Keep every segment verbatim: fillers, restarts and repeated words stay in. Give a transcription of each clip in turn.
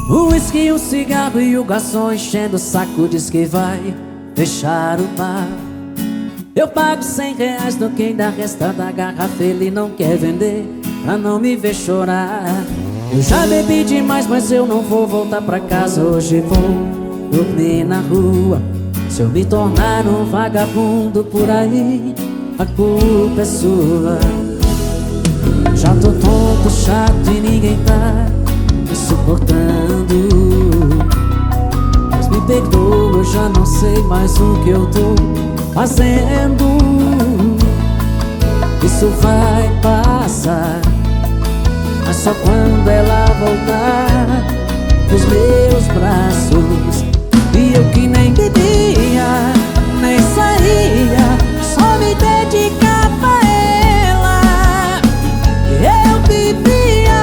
O uísque, o cigarro e o garçom enchendo o saco diz que vai fechar o bar. Eu pago cem reais no que ainda resta da garrafa, ele não quer vender pra não me ver chorar. Eu já bebi demais, mas eu não vou voltar pra casa. Hoje vou dormir na rua. Se eu me tornar um vagabundo por aí, a culpa é sua. Já tô tonto, chato e ninguém tá me suportando. Mas me perdoa, eu já não sei mais o que eu tô fazendo. Isso vai passar, mas só quando ela voltar pros meus braços. E eu que nem bebia, nem saía, só me dedicava a ela. Eu vivia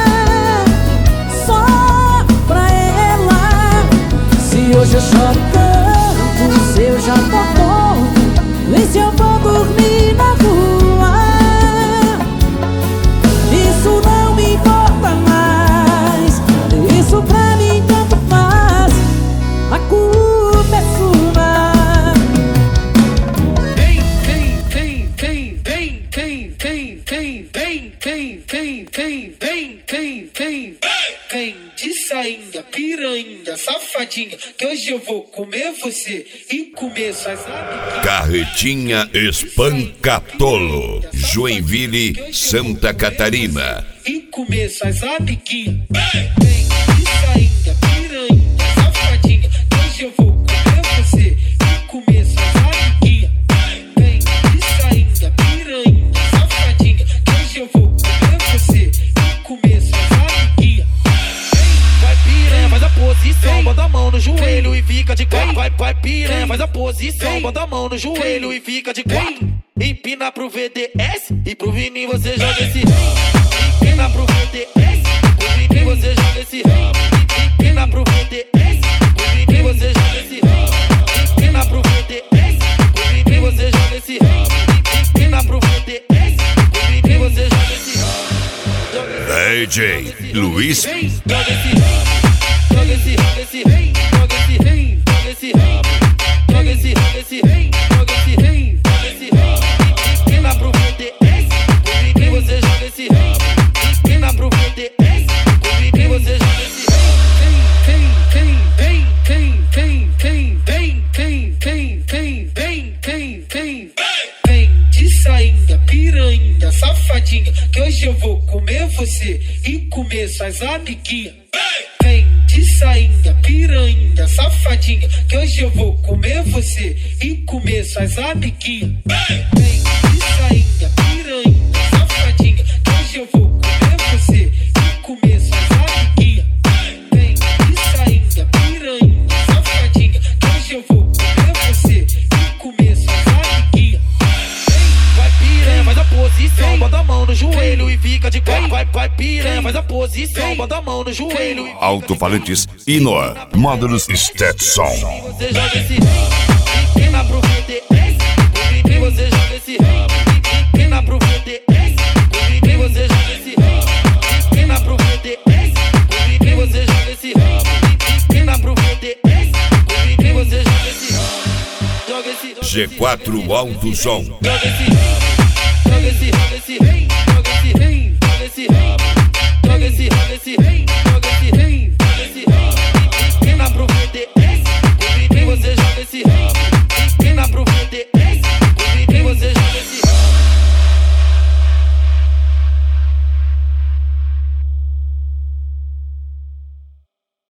só pra ela. Se hoje eu choro tanto, se eu já tô tonto, e se eu vou dormir na rua, isso não me importa mais. Isso pra mim tanto faz, a culpa é sua. Vem, vem, vem, vem, vem, vem, vem, vem, vem, vem, vem, vem, vem, vem, vem, vem de sainha, piranha, safadinha, que hoje eu vou comer você e comer suas amiguinhas. Carretinha Espancatolo, Joinville, Santa Catarina. E comer suas amiguinhas. Vem de sainha, piranha, safadinha, que hoje eu vou comer você e comer suas amiguinhas. Vem de sainha, piranha, safadinha, que hoje eu vou comer você e comer suas amiguinhas. Vai piranha, faz a posição, bota a mão no joelho e fica de quatro. Vai, vai piranha, faz a posição, bota a mão no joelho e fica de quatro. Empina pro V D S e pro Vini você joga esse ramo. Empina pro V D S, pro Vini você joga esse ramo. Empina pro V D S, pro Vini você joga esse ramo. Empina pro V D S, pro Vini você joga esse ramo. Empina pro V D S, pro Vini você joga esse ramo. D J Luiz. Joga esse ramo, joga esse, joga esse, joga esse, joga esse ramo. Joga esse, joga esse, joga esse, joga esse ramo. Empina pro V D S, pro Vini você joga esse ramo. Empina pro V D S, pro Vini você joga esse ramo. Vem, vem, vem, vem, vem, vem, vem, vem, vem, vem, vem, vem, vem, vem de sainha, piranha, safadinha, que hoje eu vou comer você e comer suas amiguinhas. Vem de sainha, piranha, safadinha, que hoje eu vou comer você e comer suas amiguinhas. Vem de sainha, piranha, safadinha, que hoje eu vou comer você e comer suas amiguinhas. Vem de sainha, piranha, safadinha, que hoje eu vou comer você e comer suas amiguinhas. Vai piranha, faz a posição, bota a mão no joelho e fica de quatro. Vai, vai piranha, faz a posição, bota a mão no joelho. Alto-falantes Inor, módulos Stetson. Você joga esse ramo, empina pro V D S, pro Vini você joga esse ramo. Empina pro V D S, pro Vini você joga esse ramo. Empina pro V D S, pro Vini você joga esse ramo. Empina pro V D S, pro Vini você joga esse ramo. Joga esse, G quatro Alto Som. joga esse ramo.